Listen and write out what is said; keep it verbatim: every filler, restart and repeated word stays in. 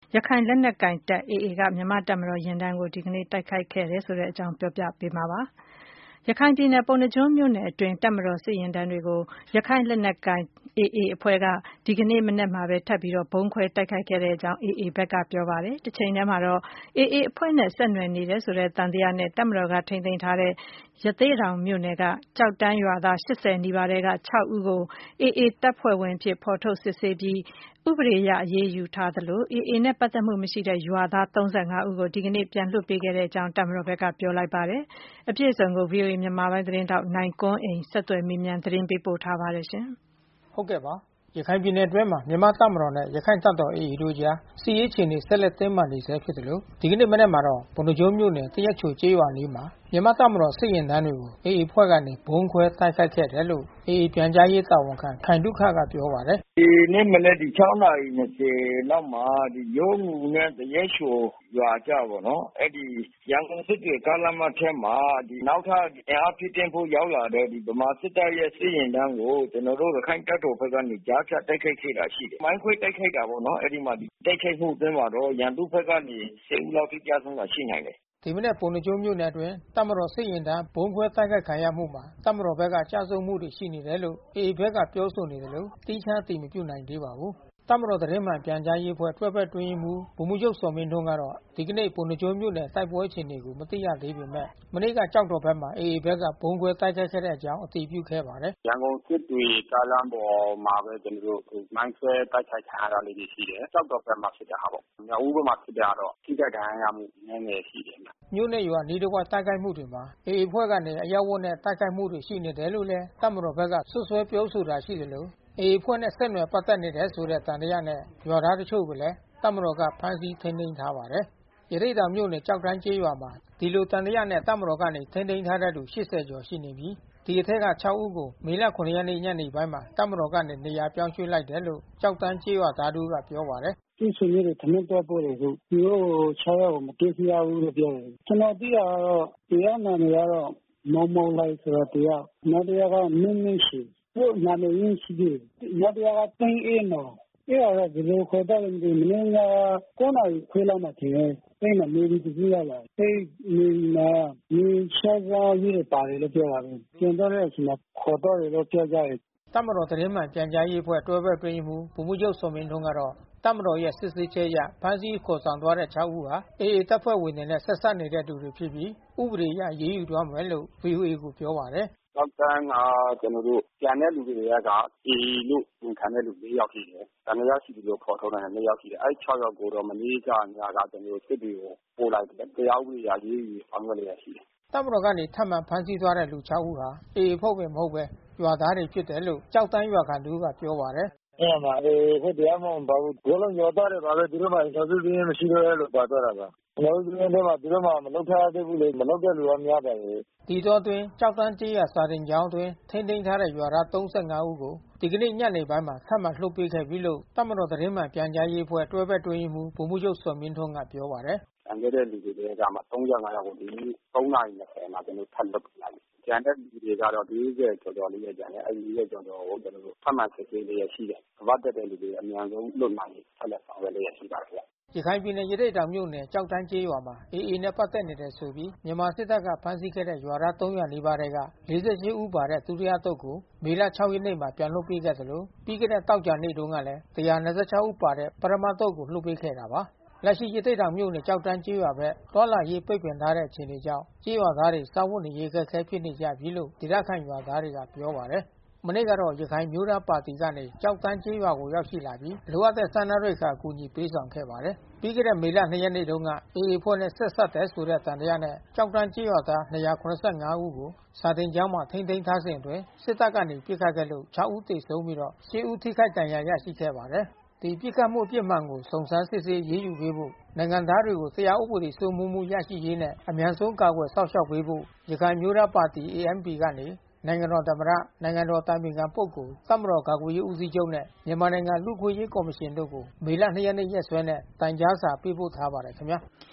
ရခိုင်လက်နက်ကိုင်တပ် အေအေ က မြန်မာ့တပ်မတော်ယာဉ်တန်းကို ဒီကနေ့ တိုက်ခိုက်ခဲ့တယ်ဆိုတဲ့အကြောင်း ပြောပြပေးမှာပါ။ ရခိုင်ပြည်နယ် ပုဏ္ဏားကျွန်းမြို့နယ်အတွင်း တပ်မတော်စစ်ယာဉ်တန်းတွေကို ရခိုင်လက်နက်ကိုင် အေအေ အဖွဲ့က ဒီကနေ့မနက်မှာပဲ ထပ်မံဗုံးခွဲတိုက်ခိုက်ခဲ့တဲ့အကြောင်း အေအေ ဘက်ကပြောပါတယ်။ တချိန်တည်းမှာတော့ အေအေ အဖွဲ့နဲ့ ဆက်နွယ်နေတယ်ဆိုတဲ့ သံသယနဲ့ တပ်မတော်က ထိန်းသိမ်းထားတဲ့ ရသေ့တောင်မြို့နယ်က ကျောက်တန်းရွာသား ၈၀ နီးပါးထဲက ၆ ဦးကို အေအေ တပ်ဖွဲ့ဝင်အဖြစ် ဖော်ထုတ်စစ်ဆေးပြီး ဥပဒေအရ အရေးယူထားသလို အေအေ နဲ့ ပတ်သက်မှုမရှိတဲ့ ရွာသား ၃၅ ဦးကို ဒီကနေ့ ပြန်လွှတ်ပေးခဲ့တဲ့အကြောင်း တပ်မတော်ဘက်က ပြောလိုက်ပါတယ်။ အပြည့်အစုံကို ဗွီအိုအေမြန်မာပိုင်းသတင်းထောက် နိုင်ကွန်းအိန် ဆက်သွယ်မေးမြန်းသတင်းပေးပို့ထားပါတယ်။ရခိုင်ပြည်နယ်အတွင်းမှာ မြန်မာ့တပ်မတော်နဲ့ ရခိုင့်တပ်တော် အေအေ တို့အကြား စစ်ရေးအခြေအနေ ဆက်လက်တင်းမာနေဆဲဖြစ်သလို ဒီကနေ့မနက်မှာတော့ ပုဏ္ဏားကျွန်းမြို့နယ် သရက်ချိုကျေးရွာအနီးမှာ မြန်မာ့တပ်မတော်စစ်ယာဉ်တန်းတွေကို အေအေ အဖွဲ့ကနေ ဗုံးခွဲတိုက်ခိုက်ခဲ့တယ်လို့ အေအေ ပြန်ကြားရေးတာဝန်ခံ ခိုင်သုခကပြောပါတယ်။ “ဒီနေ့မနက် ၆ နာရီ ၂၀ လောက်မှာ ယောငူနဲ့ သရက်ချိုရွာအကြားပေါ့နော်။ အဲဒီရန်ကုန်စစ်တွေကားလမ်းမထက်မှာ နောက်ထပ်အင်အားဖြည့်တင်းဖို့ ရောက်လာတဲ့ ဗမာစစ်တပ်ရဲ့ စစ်ယာဉ်တန်းကို ကျနော်တို့ ရခိုင့်တပ်တော်ဘက်ကနေ ကြားဖြတ်တိုက်ခိုက်ခဲ့တာရှိတယ်။ မိုင်းခွဲတိုက်ခိုက်တာပေါ့နော်။ အဲဒီမှာ တိုက်ခိုက်မှုအတွင်းမှာတော့ ရန်သူ့ဘက်ကနေ ၁၀ ဦးလောက်ထိကျဆုံးတာရှိနိုင်တယ်။ ” ဒီမနက် ပုဏ္ဏားကျွန်းမြို့နယ်အတွင်း တပ်မတော်စစ်ယာဉ်တန်း ဗုံးခွဲတိုက်ခိုက်ခံရမှုမှာ တပ်မတော်ဘက်က ကျဆုံးမှုတွေရှိနေတယ်လို့ အေအေ ဘက်ကပြောဆိုနေသလို သီးခြားအတည်မပြုနိုင်သေးပါဘူး။ တပ်မတော်သတင်းမှန်ပြန်ကြားရေးအဖွဲ့ တွဲဘက်အတွင်းရေးမှူး ဗိုလ်မှူးချုပ်ဇော်မင်းထွန်းကတော့ ဒီကနေ့ ပုဏ္ဏားကျွန်းမြို့နယ် တိုက်ပွဲအခြေအနေကို မသိရသေးပေမဲ့ မနေ့က ကျောက်တော်ဘက်မှာ အေအေ ဘက်က ဗုံးခွဲတိုက်ခိုက်ခဲ့တဲ့အကြောင်း အတည်ပြုခဲ့ပါတယ်။ “ရန်ကုန်စစ်တွေကားလမ်းပေါ်မှာပဲ ကျနော်တို့ မိုင်းဆွဲတိုက်ခိုက်ခံရတာလေးတွေရှိတယ်။ ကျောက်တော်ဘက်မှာဖြစ်တဲ့ဟာပေါ့။ မြောက်ဦးဘက်မှာဖြစ်တဲ့ဟာတော့ ထိခိုက်ဒဏ်ရာရမှုအနည်းငယ်ရှိတယ်ဗျ။ ” မြို့နဲ့ရွာအနီးတဝိုက်တိုက်ခိုက်မှုတွေမှာ အေအေ အဖွဲ့ကနေ အရပ်ဝတ်နဲ့ တိုက်ခိုက်မှုတွေရှိနေတယ်လို့လည်း တပ်မတော်ဘက်က စွပ်စွဲပြောဆိုတာရှိသလို အေအေ အဖွဲ့နဲ့ ဆက်နွယ်ပတ်သက်နေတယ်ဆိုတဲ့ သံသယနဲ့ ရွာသားတချို့ကိုလည်း တပ်မတော်က ဖမ်းဆီးထိန်းသိမ်းထားပါတယ်။ ရသေ့တောင်မြို့နယ် ကျောက်တန်းကျေးရွာမှာ ဒီလိုသံသယနဲ့ တပ်မတော်ကနေ ထိန်းသိမ်းထားတဲ့သူ ၈၀ ကျော်ရှိနေပြီး ဒီအထဲက ၆ ဦးကို မေလ ၇ ရက်နေ့ ညနေပိုင်းမှာ တပ်မတော်ကနေ နေရာပြောင်းရွှေ့လိုက်တယ်လို့ ကျောက်တန်းကျေးရွာသားတဦးကပြောပါတယ်။ “တွေ့ဆုံရေးတွေ ထမင်းသွားပို့တယ်အခု။ သူတို့ ၆ ယောက်ကို မတွေ့သေးရဘူးလို့ပြောတယ်။ ကျနော်သိတာကတော့ တယောက်နာမည်ကတော့ မောင်မောင်လှိုင်ဆိုတာတယောက်။ နောက်တယောက်က မင်းမင်းချေ။ သူတို့နာမည်ရင်းရှိသေးတယ်။ နောက်တယောက်က သိန်းအေးမောင်။ အဲတာတော့ ဘယ်လိုခေါ်သွားလဲမသိဘူး။ မနေ့ညက ၉ နာရီခွဲလောက်မှာထင်တယ်။ အဲဒီမှာ နေဗီတစီးရောက်လာတယ်။ အဲဒီနေဗီမှာ ရေချောင်းစောင်းရေးတွေပါတယ်လို့ပြောတာပဲ။ ပြန်သွားတဲ့အချိန်မှာ ခေါ်သွားတယ်လို့ပြောကြတယ်။ ” တပ်မတော်သတင်းမှန်ပြန်ကြားရေးအဖွဲ့ တွဲဘက်အတွင်းရေးမှူး ဗိုလ်မှူးချုပ်ဇော်မင်းထွန်းကတော့ တပ်မတော်ရဲ့ စစ်ဆေးချက်အရ ဖမ်းဆီးခေါ်ဆောင်သွားတဲ့ ၆ ဦးဟာ အေအေ တပ်ဖွဲ့ဝင်တွေနဲ့ ဆက်စပ်နေတဲ့သူတွေဖြစ်ပြီး ဥပဒေအရ အရေးယူသွားမယ်လို့ ဗွီအိုအေကိုပြောပါတယ်။ “ကျောက်တန်းက ကျနော်တို့ ကျန်တဲ့လူတွေထဲက အေအေ လို့ဝန်ခံတဲ့လူ ၄ ယောက်ရှိတယ်။ သံသယရှိသူလို့ဖော်ထုတ်နိုင်တဲ့ ၂ ယောက်ရှိတယ်။ အဲဒီ ၆ ယောက်ကိုတော့ မနေ့ကညက ကျနော်တို့ စစ်တွေကို ပို့လိုက်တယ်။ တရားဥပဒေအရ အရေးယူဆောင်ရွက်လျက်ရှိတယ်။ ” တပ်မတော်ကနေ ထပ်မံဖမ်းဆီးသွားတဲ့လူ ၆ ဦးဟာ အေအေ အဖွဲ့ဝင်မဟုတ်ဘဲ ရွာသားတွေဖြစ်တယ်လို့ ကျောက်တန်းရွာခံတဦးကပြောပါတယ်။ “အဲဒီမှာ အေအေ အဖွဲ့တယောက်မှမပါဘူး။ အားလုံးရွာသားတွေပါပဲ။ သူတို့မှာ အိမ်ထောင်စုစာရင်းမရှိလို့ အဲဒီလိုပါသွားတာပါ။ ကျနော်တို့စာရင်းထဲမှာ သူတို့မှာ မလုပ်ထားသေးဘူးလေ။ မလုပ်တဲ့လူကများပါတယ်။ ” ဒီအတောအတွင်း ကျောက်တန်းကျေးရွာစာသင်ကျောင်းအတွင်း ထိန်းသိမ်းထားတဲ့ ရွာသား ၃၅ ဦးကို ဒီကနေ့ညနေပိုင်းမှာ ထပ်မံလွှတ်ပေးခဲ့ပြီးလို့ တပ်မတော်သတင်းမှန်ပြန်ကြားရေးအဖွဲ့ တွဲဘက်အတွင်းရေးမှူး ဗိုလ်မှူးချုပ်ဇော်မင်းထွန်းကပြောပါတယ်။ “ကျန်ခဲ့တဲ့လူတွေထဲကမှ ၃၅ ယောက်ကို ဒီနေ့ ၃ နာရီ ၂၀ မှာ ကျနော်တို့ ထပ်လွှတ်ပေးလိုက်တယ်။ ကျန်တဲ့လူတွေကတော့ ၄၀ ကျော်ကျော်လေးပဲကျန်တယ်။ အဲဒီ ၄၀ ကျော်ကျော်ကို ကျနော်တို့ ထပ်မံစစ်ဆေးလျက်ရှိတယ်။ သဘာဝတက်တဲ့လူတွေ အမြန်ဆုံးလွတ်နိုင်ရေး ဆက်လက်ဆောင်ရွက်လျက်ရှိပါတယ်ဗျ။ ” ရခိုင်ပြည်နယ် ရသေ့တောင်မြို့နယ် ကျောက်တန်းကျေးရွာမှာ အေအေ နဲ့ ပတ်သက်နေတယ်ဆိုပြီး မြန်မာစစ်တပ်က ဖမ်းဆီးခဲ့တဲ့ ရွာသား ၃၀၀ နီးပါးထဲက ၄၈ ဦးပါတဲ့ ဒုတိယအသုတ်ကို မေလ ၆ ရက်နေ့မှာ ပြန်လွှတ်ပေးခဲ့သလို ပြီးခဲ့တဲ့သောကြာနေ့တုန်းကလည်း ၁၂၆ ဦးပါတဲ့ ပထမအသုတ်ကို လွှတ်ပေးခဲ့တာပါ။ လက်ရှိ ရသေ့တောင်မြို့နယ် ကျောက်တန်းကျေးရွာဘက် သွားလာရေးပိတ်ပင်ထားတဲ့ အခြေအနေကြောင့် ကျေးရွာသားတွေ စားဝတ်နေရေး အခက်ခဲဖြစ်နေကြပြီလို့ ဒေသခံရွာသားတွေကပြောပါတယ်။ မနေ့ကတော့ ရခိုင်အမျိုးသားပါတီကနေ ကျောက်တန်းကျေးရွာကို ရောက်ရှိလာပြီး လိုအပ်တဲ့ စားနပ်ရိက္ခာအကူအညီပေးဆောင်ခဲ့ပါတယ်။ ပြီးခဲ့တဲ့ မေလ ၂ ရက်နေ့တုန်းက အေအေ အဖွဲ့နဲ့ ဆက်စပ်တယ်ဆိုတဲ့ သံသယနဲ့ ကျောက်တန်းကျေးရွာသား ၂၇၅ ဦးကို စာသင်ကျောင်းမှာ ထိန်းသိမ်းထားစဉ်အတွင်း စစ်တပ်ကနေ ပစ်ခတ်ခဲ့လို့ ၆ ဦးသေဆုံးပြီး ၈ ဦး ထိခိုက်ဒဏ်ရာရရှိခဲ့ပါတယ်။ ဒီပစ်ခတ်မှုအဖြစ်မှန်ကို စုံစမ်းစစ်ဆေးအရေးယူပေးဖို့ နိုင်ငံသားတွေကို တရားဥပဒေစိုးမိုးမှုရရှိရေးနဲ့ အမြန်ဆုံးကာကွယ်စောင့်ရှောက်ပေးဖို့ ရခိုင်အမျိုးသားပါတီ အေအန်ပီ ကနေ နိုင်ငံတော်သမ္မတ၊ နိုင်ငံတော်အတိုင်ပင်ခံပုဂ္ဂိုလ်၊ တပ်မတော်ကာကွယ်ရေးဦးစီးချုပ်နဲ့ မြန်မာနိုင်ငံလူ့အခွင့်အရေးကော်မရှင်တို့ကို မေလ ၂ ရက်နေ့ရက်စွဲနဲ့ တိုင်ကြားစာပေးပို့ထားပါတယ်ခင်ဗျာ။